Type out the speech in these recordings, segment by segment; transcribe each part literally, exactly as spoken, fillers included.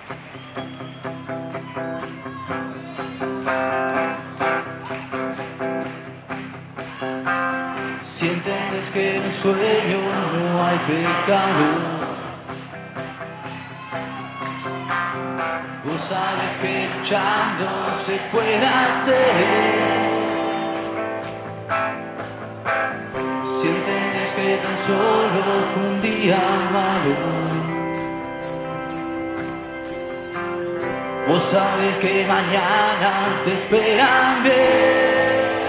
Si entiendes que en el sueño no hay pecado, vos sabes que luchando se puede hacer. Si entiendes que tan solo fue un día malo, vos sabes que mañana te esperan bien.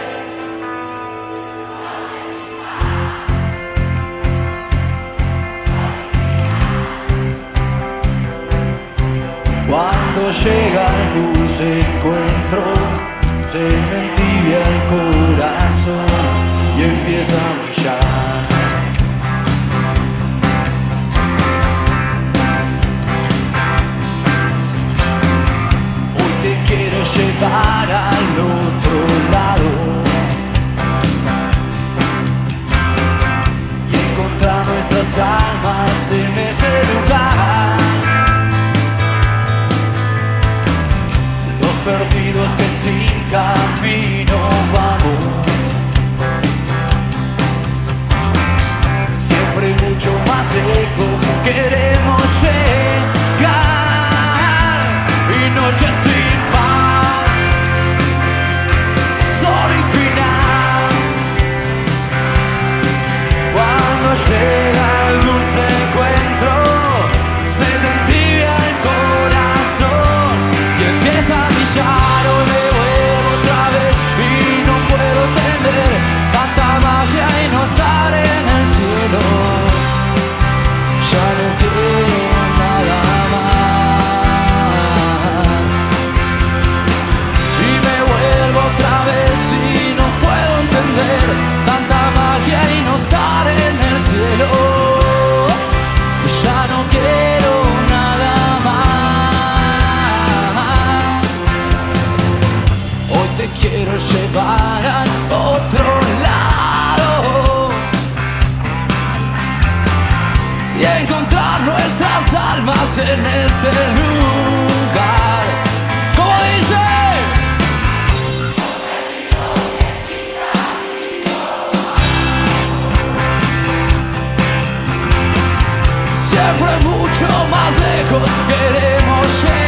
Cuando llega el dulce encuentro, se me entibia el corazón y empieza a brillar. Hoy te quiero llevar al otro lado y encontrar nuestras almas en ese lugar. Perdidos que sin camino vamos, siempre mucho más lejos queremos llegar, y noches sin paz, sol y final. Cuando llega el dulce encuentro, se te entibia el corazón y empieza a brillar. Hoy me vuelvo otra vez y no puedo entender tanta magia y no estar en el cielo. Ya no quiero nada más y me vuelvo otra vez y no puedo entender tanta magia y no estar en el cielo. Ya no quiero nada más. Hoy te quiero llevar al otro lado y encontrar nuestras almas en este lugar. ¿Cómo dice? Siempre mucho más lejos queremos llegar.